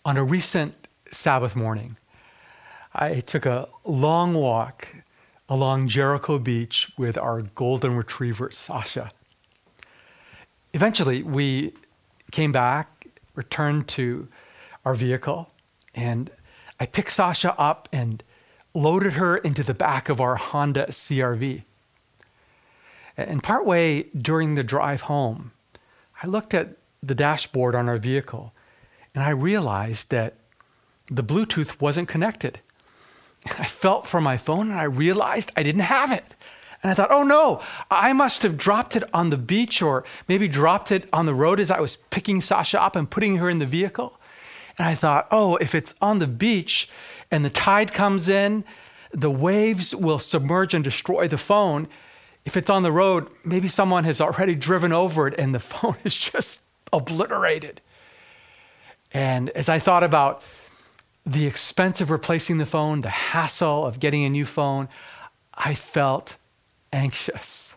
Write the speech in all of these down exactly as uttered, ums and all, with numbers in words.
On a recent Sabbath morning, I took a long walk along Jericho Beach with our golden retriever, Sasha. Eventually, we came back, returned to our vehicle, and I picked Sasha up and loaded her into the back of our Honda C R V. And partway during the drive home, I looked at the dashboard on our vehicle, and I realized that the Bluetooth wasn't connected. I felt for my phone, and I realized I didn't have it. And I thought, oh no, I must have dropped it on the beach or maybe dropped it on the road as I was picking Sasha up and putting her in the vehicle. And I thought, oh, if it's on the beach and the tide comes in, the waves will submerge and destroy the phone. If it's on the road, maybe someone has already driven over it and the phone is just obliterated. And as I thought about the expense of replacing the phone, the hassle of getting a new phone, I felt anxious.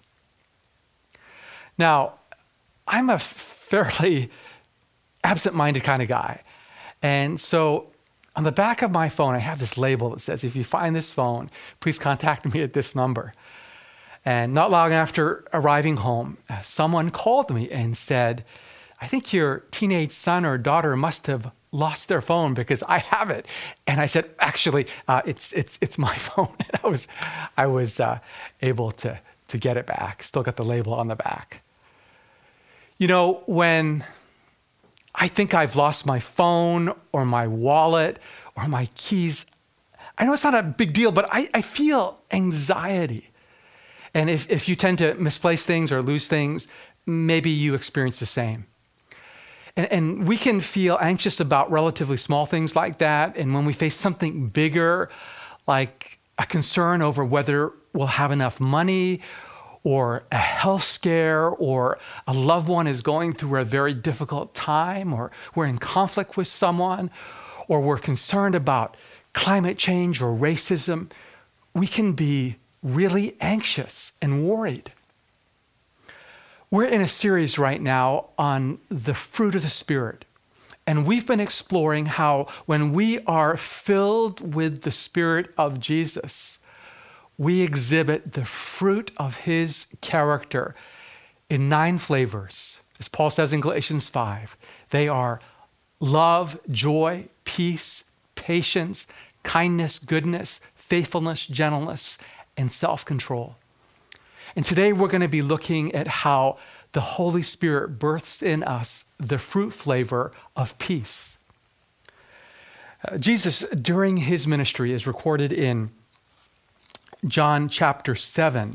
Now, I'm a fairly absent-minded kind of guy. And so on the back of my phone, I have this label that says, if you find this phone, please contact me at this number. And not long after arriving home, someone called me and said, I think your teenage son or daughter must have lost their phone because I have it. And I said, actually, uh, it's it's it's my phone. And I was I was uh, able to to get it back. Still got the label on the back. You know, when I think I've lost my phone or my wallet or my keys, I know it's not a big deal, but I, I feel anxiety. And if, if you tend to misplace things or lose things, maybe you experience the same. And, and we can feel anxious about relatively small things like that. And when we face something bigger, like a concern over whether we'll have enough money or a health scare or a loved one is going through a very difficult time or we're in conflict with someone or we're concerned about climate change or racism, we can be really anxious and worried. We're in a series right now on the fruit of the Spirit. And we've been exploring how when we are filled with the Spirit of Jesus, we exhibit the fruit of his character in nine flavors. As Paul says in Galatians five, they are love, joy, peace, patience, kindness, goodness, faithfulness, gentleness, and self-control. And today we're going to be looking at how the Holy Spirit births in us the fruit flavor of peace. Uh, Jesus, during his ministry, is recorded in John chapter seven,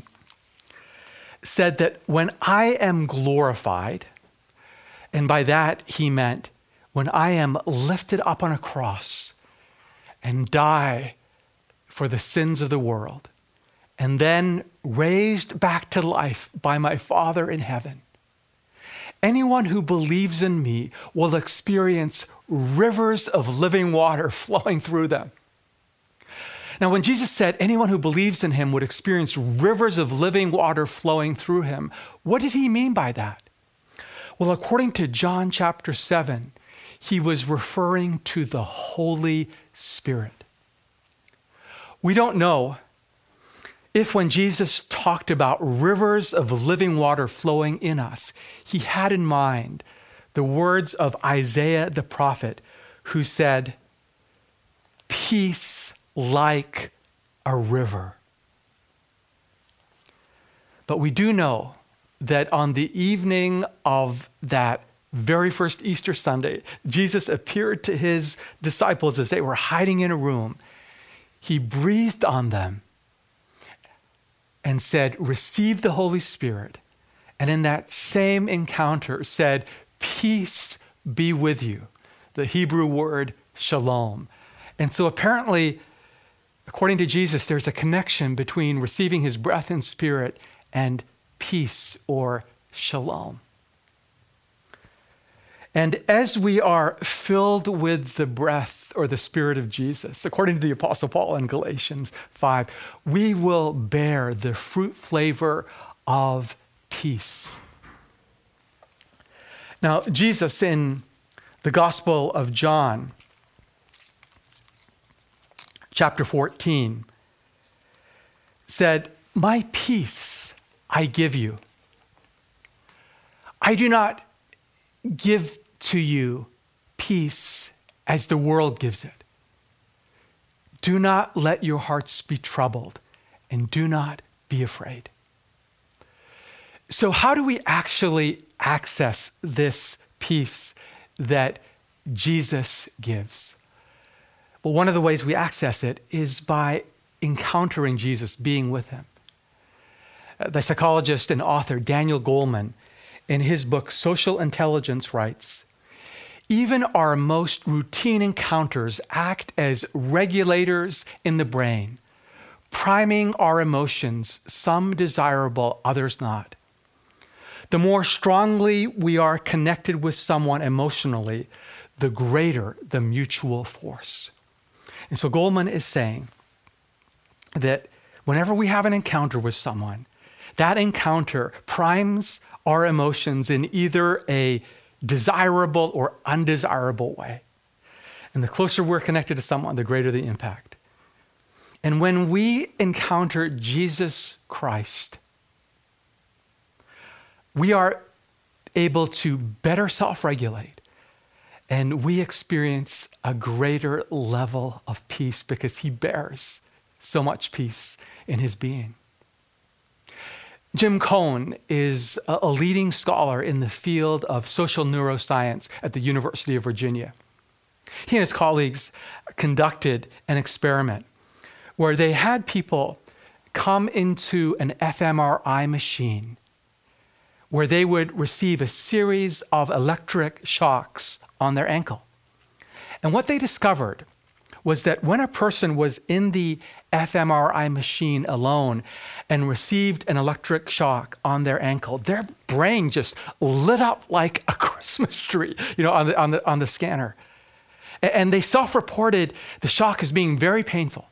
said that when I am glorified, and by that he meant when I am lifted up on a cross and die for the sins of the world, and then raised back to life by my Father in heaven, anyone who believes in me will experience rivers of living water flowing through them. Now, when Jesus said anyone who believes in him would experience rivers of living water flowing through him, what did he mean by that? Well, according to John chapter seven, he was referring to the Holy Spirit. We don't know if when Jesus talked about rivers of living water flowing in us, he had in mind the words of Isaiah the prophet, who said, peace like a river. But we do know that on the evening of that very first Easter Sunday, Jesus appeared to his disciples as they were hiding in a room. He breathed on them and said, receive the Holy Spirit. And in that same encounter said, peace be with you. The Hebrew word shalom. And so apparently, according to Jesus, there's a connection between receiving his breath and spirit and peace or shalom. And as we are filled with the breath or the Spirit of Jesus, according to the Apostle Paul in Galatians five, we will bear the fruit flavor of peace. Now, Jesus in the Gospel of John chapter fourteen, said, "My peace I give you. I do not give to you peace as the world gives it. Do not let your hearts be troubled, and do not be afraid." So how do we actually access this peace that Jesus gives? Well, one of the ways we access it is by encountering Jesus, being with him. The psychologist and author Daniel Goleman, in his book Social Intelligence, writes, "Even our most routine encounters act as regulators in the brain, priming our emotions, some desirable, others not. The more strongly we are connected with someone emotionally, the greater the mutual force." And so Goleman is saying that whenever we have an encounter with someone, that encounter primes our emotions in either a desirable or undesirable way. And the closer we're connected to someone, the greater the impact. And when we encounter Jesus Christ, we are able to better self-regulate, and we experience a greater level of peace because he bears so much peace in his being. Jim Cohn is a leading scholar in the field of social neuroscience at the University of Virginia. He and his colleagues conducted an experiment where they had people come into an f M R I machine where they would receive a series of electric shocks on their ankle. And what they discovered was that when a person was in the f M R I machine alone and received an electric shock on their ankle, their brain just lit up like a Christmas tree, you know, on the, on the, on the scanner. And they self-reported the shock as being very painful.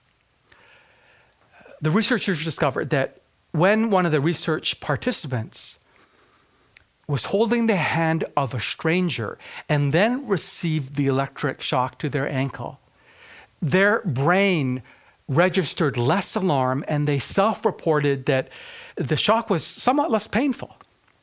The researchers discovered that when one of the research participants was holding the hand of a stranger and then received the electric shock to their ankle, their brain registered less alarm and they self-reported that the shock was somewhat less painful.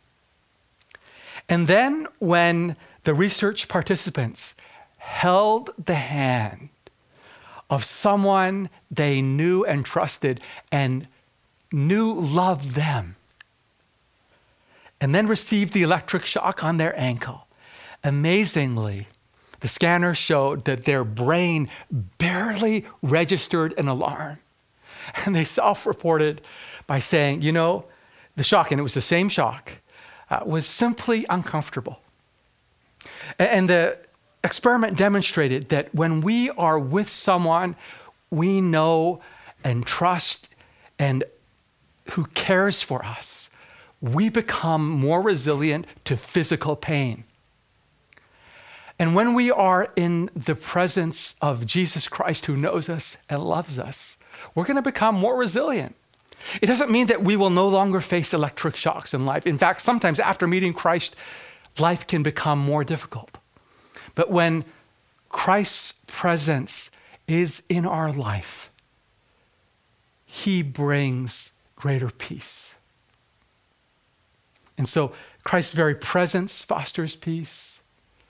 And then when the research participants held the hand of someone they knew and trusted and knew loved them, and then received the electric shock on their ankle, amazingly, the scanner showed that their brain barely registered an alarm. And they self-reported by saying, you know, the shock, and it was the same shock, uh, was simply uncomfortable. And the experiment demonstrated that when we are with someone we know and trust and who cares for us, we become more resilient to physical pain. And when we are in the presence of Jesus Christ who knows us and loves us, we're going to become more resilient. It doesn't mean that we will no longer face electric shocks in life. In fact, sometimes after meeting Christ, life can become more difficult. But when Christ's presence is in our life, he brings greater peace. And so Christ's very presence fosters peace.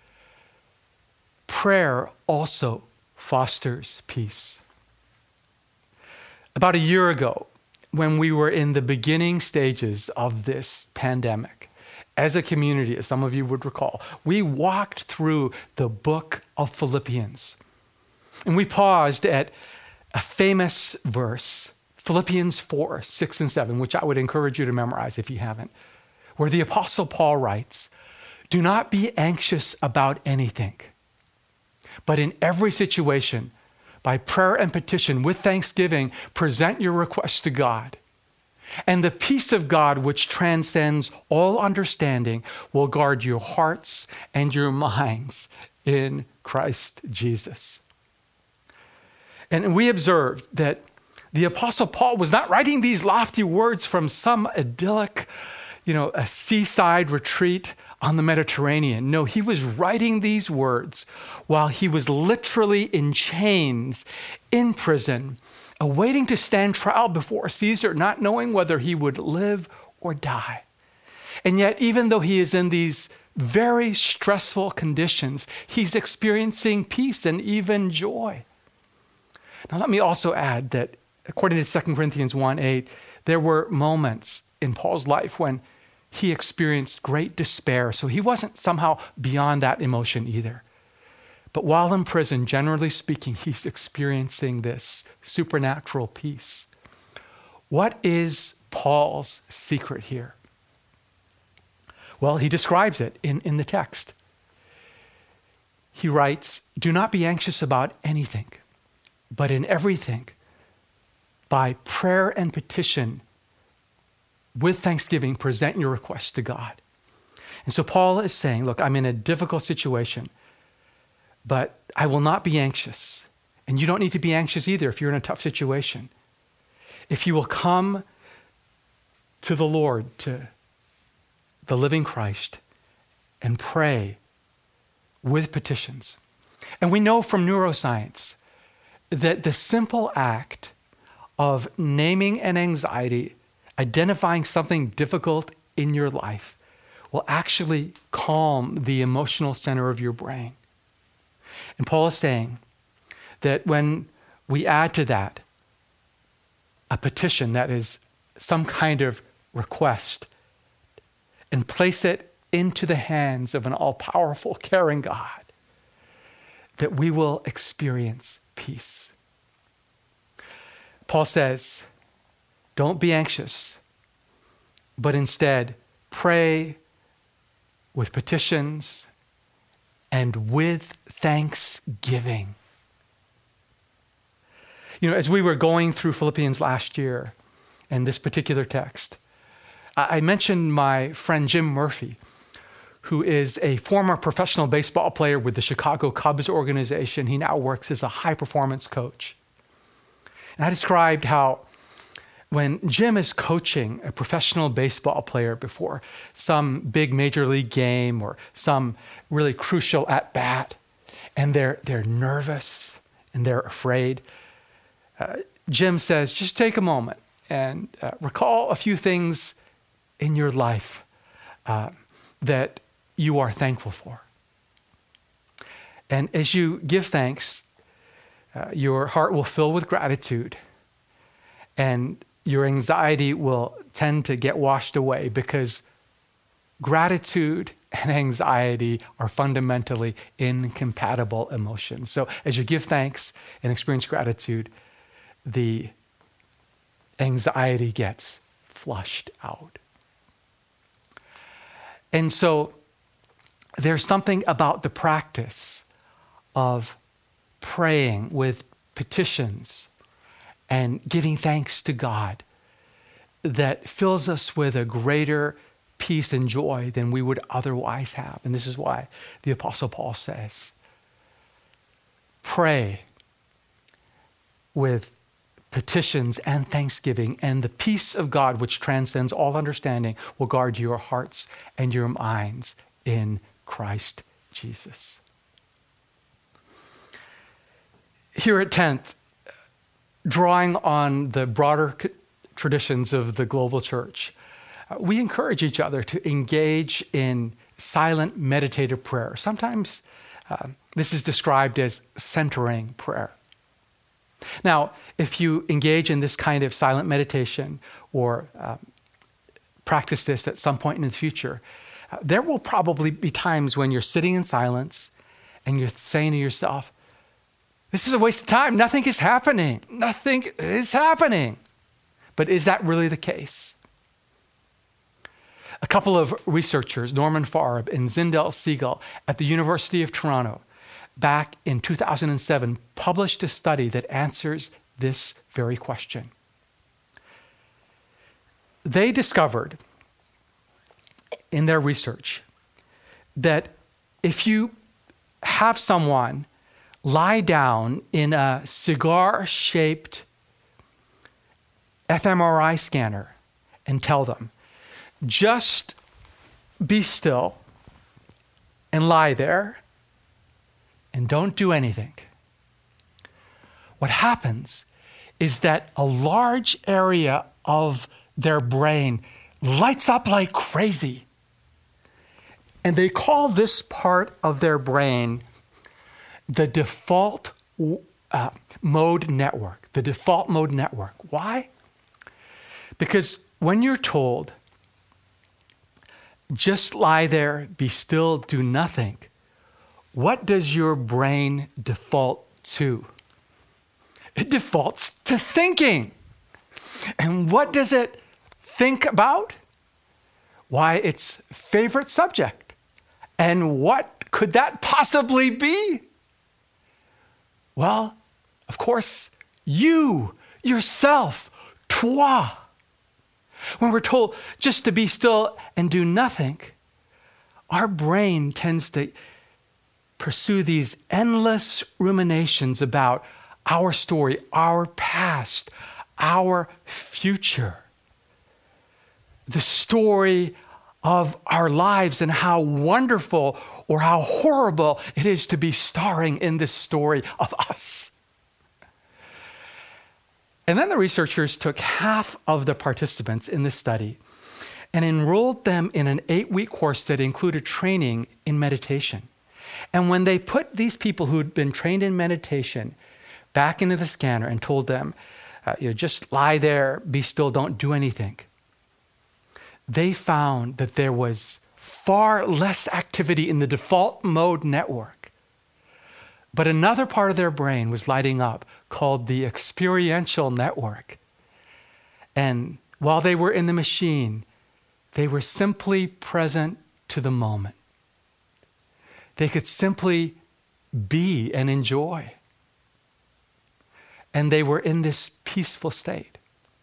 Prayer also fosters peace. About a year ago, when we were in the beginning stages of this pandemic, as a community, as some of you would recall, we walked through the book of Philippians. And we paused at a famous verse, Philippians four, six and seven, which I would encourage you to memorize if you haven't, where the Apostle Paul writes, "Do not be anxious about anything, but in every situation, by prayer and petition, with thanksgiving, present your requests to God. And the peace of God, which transcends all understanding, will guard your hearts and your minds in Christ Jesus." And we observed that the Apostle Paul was not writing these lofty words from some idyllic, you know, a seaside retreat on the Mediterranean. No, he was writing these words while he was literally in chains, in prison, awaiting to stand trial before Caesar, not knowing whether he would live or die. And yet, even though he is in these very stressful conditions, he's experiencing peace and even joy. Now, let me also add that according to Second Corinthians one eight, there were moments in Paul's life when he experienced great despair. So he wasn't somehow beyond that emotion either. But while in prison, generally speaking, he's experiencing this supernatural peace. What is Paul's secret here? Well, he describes it in, in the text. He writes, "Do not be anxious about anything, but in everything, by prayer and petition, with thanksgiving, present your requests to God." And so Paul is saying, look, I'm in a difficult situation, but I will not be anxious. And you don't need to be anxious either if you're in a tough situation. If you will come to the Lord, to the living Christ, and pray with petitions. And we know from neuroscience that the simple act of naming an anxiety, identifying something difficult in your life, will actually calm the emotional center of your brain. And Paul is saying that when we add to that a petition that is some kind of request and place it into the hands of an all-powerful, caring God, that we will experience peace. Paul says, don't be anxious, but instead pray with petitions and with thanksgiving. You know, as we were going through Philippians last year and this particular text, I mentioned my friend Jim Murphy, who is a former professional baseball player with the Chicago Cubs organization. He now works as a high-performance coach. And I described how when Jim is coaching a professional baseball player before some big major league game or some really crucial at-bat, and they're, they're nervous and they're afraid, uh, Jim says, just take a moment and uh, recall a few things in your life uh, that you are thankful for. And as you give thanks, uh, your heart will fill with gratitude, and your anxiety will tend to get washed away, because gratitude and anxiety are fundamentally incompatible emotions. So as you give thanks and experience gratitude, the anxiety gets flushed out. And so there's something about the practice of praying with petitions and giving thanks to God that fills us with a greater peace and joy than we would otherwise have. And this is why the Apostle Paul says, pray with petitions and thanksgiving, and the peace of God, which transcends all understanding, will guard your hearts and your minds in Christ Jesus. Here at tenth, drawing on the broader traditions of the global church, we encourage each other to engage in silent meditative prayer. Sometimes uh, this is described as centering prayer. Now, if you engage in this kind of silent meditation or um, practice this at some point in the future, uh, there will probably be times when you're sitting in silence and you're saying to yourself, this is a waste of time. Nothing is happening. Nothing is happening. But is that really the case? A couple of researchers, Norman Farb and Zindel Siegel at the University of Toronto, back in two thousand seven, published a study that answers this very question. They discovered in their research that if you have someone lie down in a cigar-shaped fMRI scanner and tell them, just be still and lie there and don't do anything, what happens is that a large area of their brain lights up like crazy. And they call this part of their brain the default uh, mode network, the default mode network. Why? Because when you're told, just lie there, be still, do nothing, what does your brain default to? It defaults to thinking. And what does it think about? Why, its favorite subject. And what could that possibly be? Well, of course, you, yourself, toi. When we're told just to be still and do nothing, our brain tends to pursue these endless ruminations about our story, our past, our future. The story of our lives and how wonderful or how horrible it is to be starring in this story of us. And then the researchers took half of the participants in this study and enrolled them in an eight-week course that included training in meditation. And when they put these people who'd been trained in meditation back into the scanner and told them, uh, you know, just lie there, be still, don't do anything, they found that there was far less activity in the default mode network. But another part of their brain was lighting up called the experiential network. And while they were in the machine, they were simply present to the moment. They could simply be and enjoy. And they were in this peaceful state.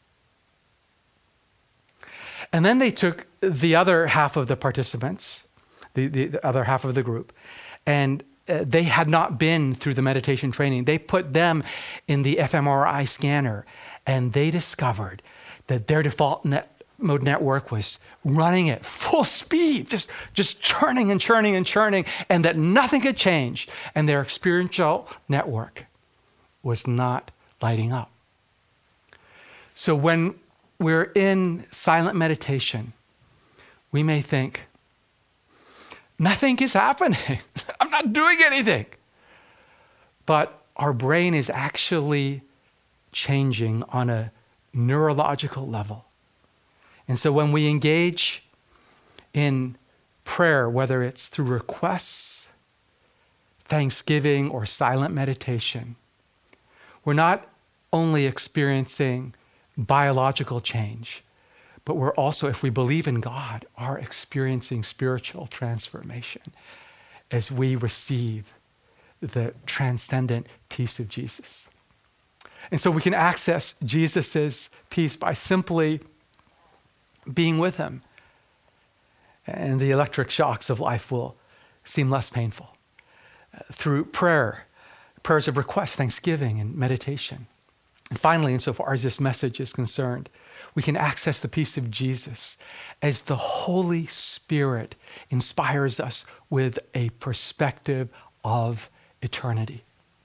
And then they took the other half of the participants, the, the, the other half of the group, and uh, they had not been through the meditation training. They put them in the fMRI scanner, and they discovered that their default net mode network was running at full speed, just, just churning and churning and churning, and that nothing had changed, and their experiential network was not lighting up. So when we're in silent meditation, we may think, nothing is happening. I'm not doing anything. But our brain is actually changing on a neurological level. And so when we engage in prayer, whether it's through requests, thanksgiving, or silent meditation, we're not only experiencing biological change, but we're also, if we believe in God, are experiencing spiritual transformation as we receive the transcendent peace of Jesus. And so we can access Jesus's peace by simply being with him. And the electric shocks of life will seem less painful. Uh, through prayer, prayers of request, thanksgiving, and meditation. And finally, insofar as this message is concerned, we can access the peace of Jesus as the Holy Spirit inspires us with a perspective of eternity.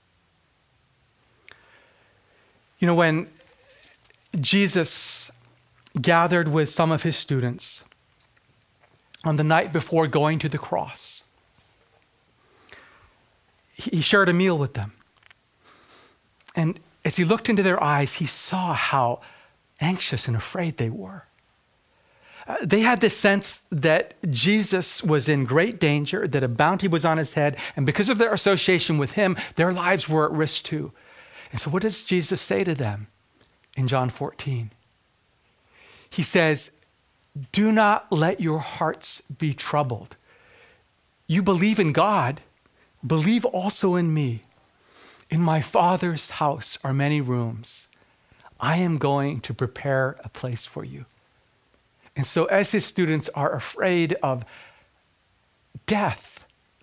You know, when Jesus gathered with some of his students on the night before going to the cross, he shared a meal with them. And as he looked into their eyes, he saw how anxious and afraid they were. Uh, they had this sense that Jesus was in great danger, that a bounty was on his head, and because of their association with him, their lives were at risk too. And so what does Jesus say to them in John fourteen? He says, do not let your hearts be troubled. You believe in God, believe also in me. In my Father's house are many rooms. I am going to prepare a place for you. And so as his students are afraid of death,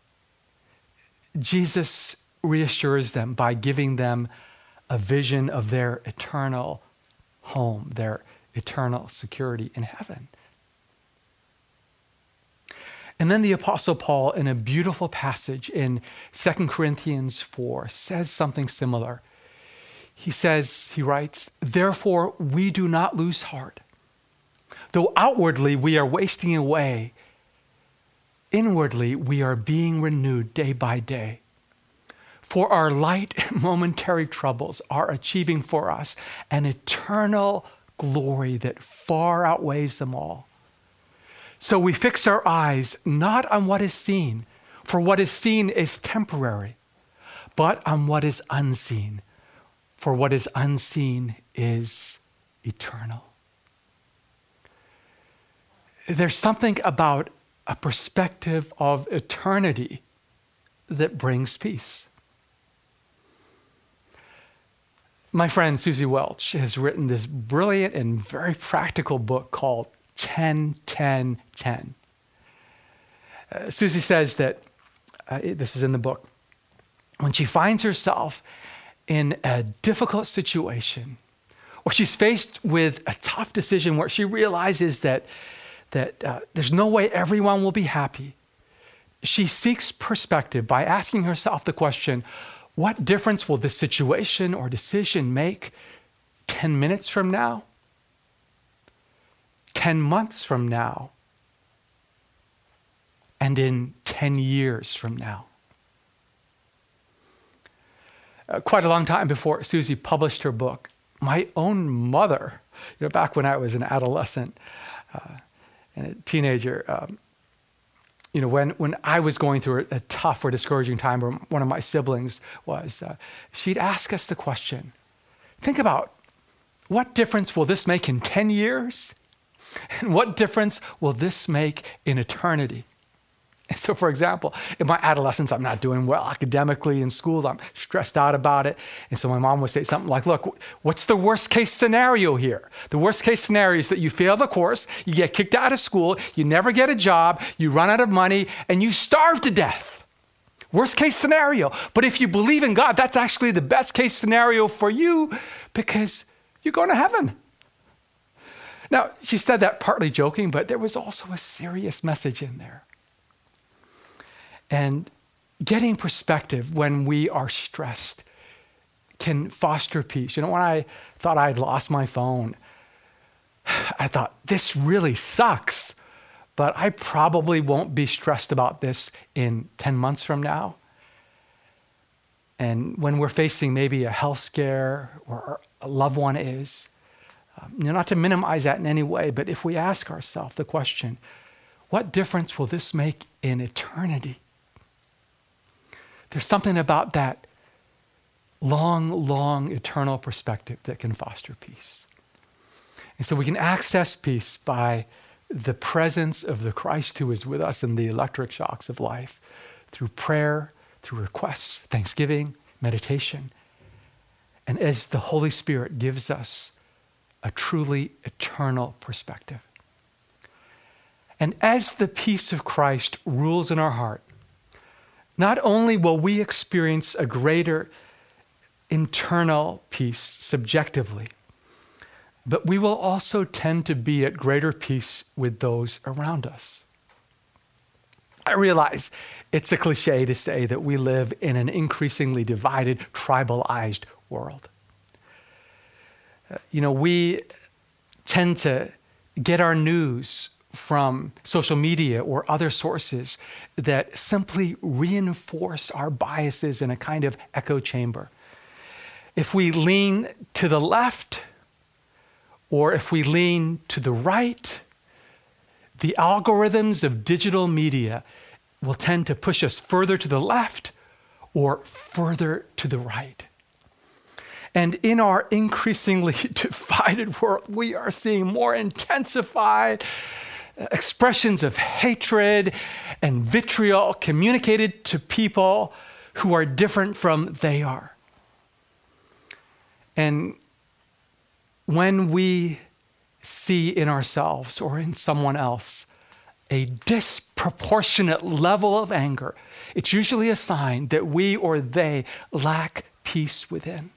Jesus reassures them by giving them a vision of their eternal home, their eternal security in heaven. And then the Apostle Paul, in a beautiful passage in Second Corinthians four, says something similar. He says, he writes, "Therefore we do not lose heart. Though outwardly we are wasting away, inwardly we are being renewed day by day. For our light and momentary troubles are achieving for us an eternal glory that far outweighs them all. So we fix our eyes not on what is seen, for what is seen is temporary, but on what is unseen, for what is unseen is eternal." There's something about a perspective of eternity that brings peace. My friend Susie Welch has written this brilliant and very practical book called ten ten ten. Uh, Susie says that, uh, this is in the book, when she finds herself in a difficult situation, or she's faced with a tough decision where she realizes that, that uh, there's no way everyone will be happy, she seeks perspective by asking herself the question, what difference will this situation or decision make ten minutes from now, ten months from now, and in ten years from now? Uh, quite a long time before Susie published her book, my own mother, you know, back when I was an adolescent uh, and a teenager, um, you know, when, when I was going through a, a tough or discouraging time, or one of my siblings was, uh, she'd ask us the question, think about, what difference will this make in ten years? And what difference will this make in eternity? And so, for example, in my adolescence, I'm not doing well academically in school. I'm stressed out about it. And so my mom would say something like, look, what's the worst case scenario here? The worst case scenario is that you fail the course, you get kicked out of school, you never get a job, you run out of money, and you starve to death. Worst case scenario. But if you believe in God, that's actually the best case scenario for you because you're going to heaven. Now, she said that partly joking, but there was also a serious message in there. And getting perspective when we are stressed can foster peace. You know, when I thought I'd lost my phone, I thought, this really sucks, but I probably won't be stressed about this in ten months from now. And when we're facing maybe a health scare or a loved one is, um, you know, not to minimize that in any way, but if we ask ourselves the question, what difference will this make in eternity? There's something about that long, long eternal perspective that can foster peace. And so we can access peace by the presence of the Christ who is with us in the electric shocks of life, through prayer, through requests, thanksgiving, meditation, and as the Holy Spirit gives us a truly eternal perspective. And as the peace of Christ rules in our heart, not only will we experience a greater internal peace subjectively, but we will also tend to be at greater peace with those around us. I realize it's a cliche to say that we live in an increasingly divided, tribalized world. Uh, you know, we tend to get our news from social media or other sources that simply reinforce our biases in a kind of echo chamber. If we lean to the left or if we lean to the right, the algorithms of digital media will tend to push us further to the left or further to the right. And in our increasingly divided world, we are seeing more intensified expressions of hatred and vitriol communicated to people who are different from they are. And when we see in ourselves or in someone else a disproportionate level of anger, it's usually a sign that we or they lack peace within.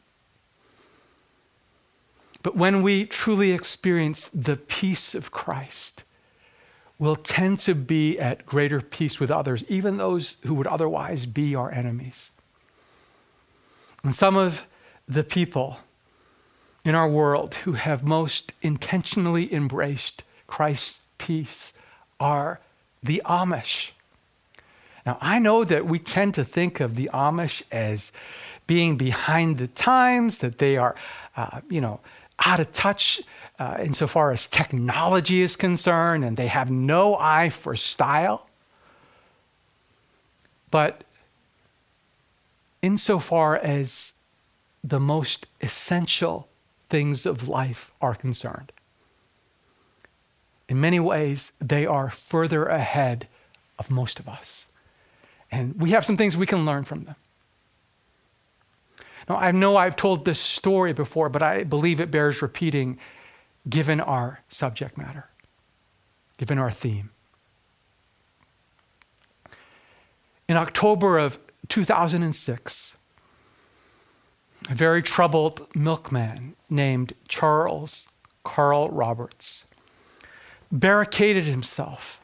But when we truly experience the peace of Christ, will tend to be at greater peace with others, even those who would otherwise be our enemies. And some of the people in our world who have most intentionally embraced Christ's peace are the Amish. Now, I know that we tend to think of the Amish as being behind the times, that they are, uh, you know, out of touch uh, insofar as technology is concerned, and they have no eye for style. But insofar as the most essential things of life are concerned, in many ways, they are further ahead of most of us. And we have some things we can learn from them. Now, I know I've told this story before, but I believe it bears repeating given our subject matter, given our theme. In October of two thousand six, a very troubled milkman named Charles Carl Roberts barricaded himself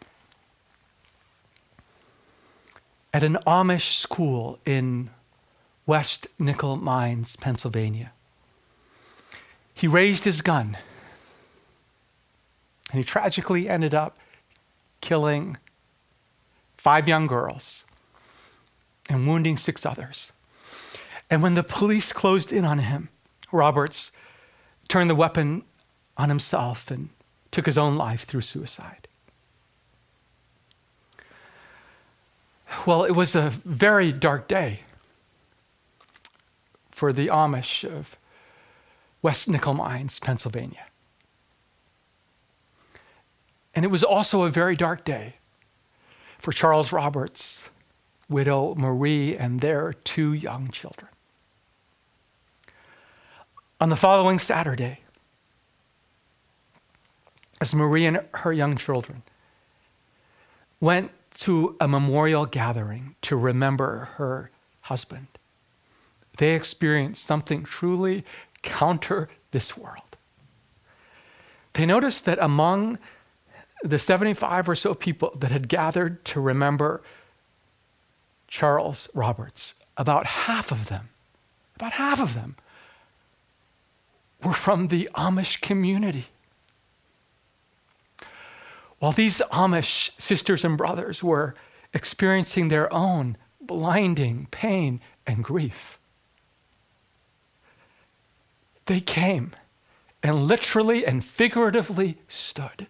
at an Amish school in West Nickel Mines, Pennsylvania. He raised his gun, and he tragically ended up killing five young girls and wounding six others. And when the police closed in on him, Roberts turned the weapon on himself and took his own life through suicide. Well, it was a very dark day for the Amish of West Nickel Mines, Pennsylvania. And it was also a very dark day for Charles Roberts' widow Marie and their two young children. On the following Saturday, as Marie and her young children went to a memorial gathering to remember her husband, they experienced something truly counter this world. They noticed that among the seventy-five or so people that had gathered to remember Charles Roberts, about half of them, about half of them were from the Amish community. While these Amish sisters and brothers were experiencing their own blinding pain and grief, they came and literally and figuratively stood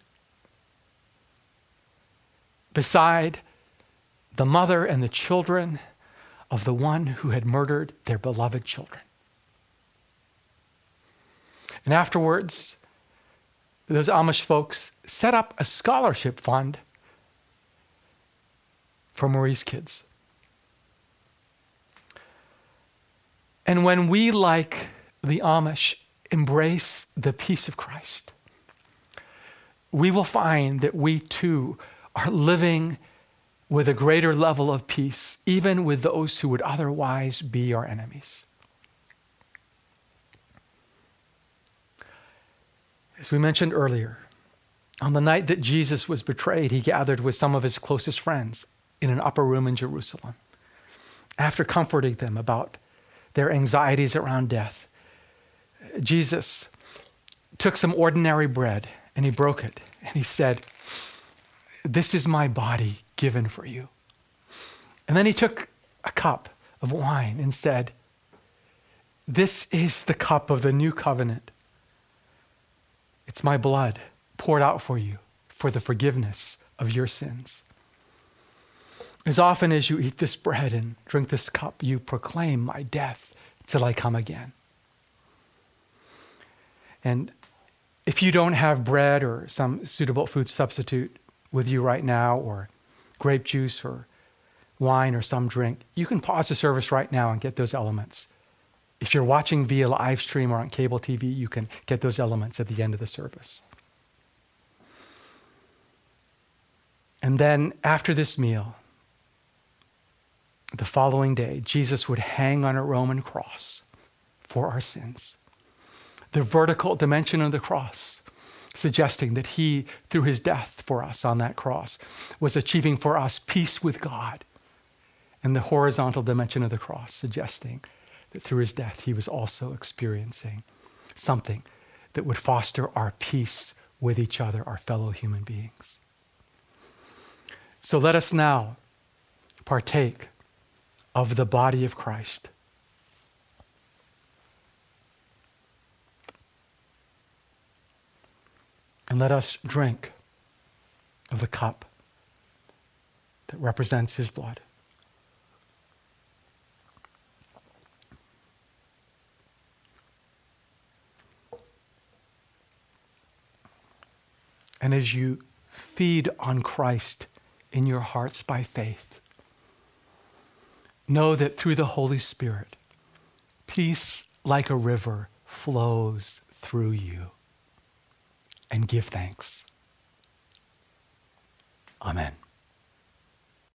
beside the mother and the children of the one who had murdered their beloved children. And afterwards, those Amish folks set up a scholarship fund for Marie's kids. And when we, like the Amish, embrace the peace of Christ, we will find that we too are living with a greater level of peace, even with those who would otherwise be our enemies. As we mentioned earlier, on the night that Jesus was betrayed, he gathered with some of his closest friends in an upper room in Jerusalem. After comforting them about their anxieties around death, Jesus took some ordinary bread and he broke it and he said, "This is my body given for you." And then he took a cup of wine and said, "This is the cup of the new covenant. It's my blood poured out for you for the forgiveness of your sins. As often as you eat this bread and drink this cup, you proclaim my death till I come again." And if you don't have bread or some suitable food substitute with you right now, or grape juice or wine or some drink, you can pause the service right now and get those elements. If you're watching via live stream or on cable T V, you can get those elements at the end of the service. And then after this meal, the following day, Jesus would hang on a Roman cross for our sins. The vertical dimension of the cross suggesting that he, through his death for us on that cross, was achieving for us peace with God. And the horizontal dimension of the cross, suggesting that through his death, he was also experiencing something that would foster our peace with each other, our fellow human beings. So let us now partake of the body of Christ. And let us drink of the cup that represents his blood. And as you feed on Christ in your hearts by faith, know that through the Holy Spirit, peace like a river flows through you. And give thanks. Amen.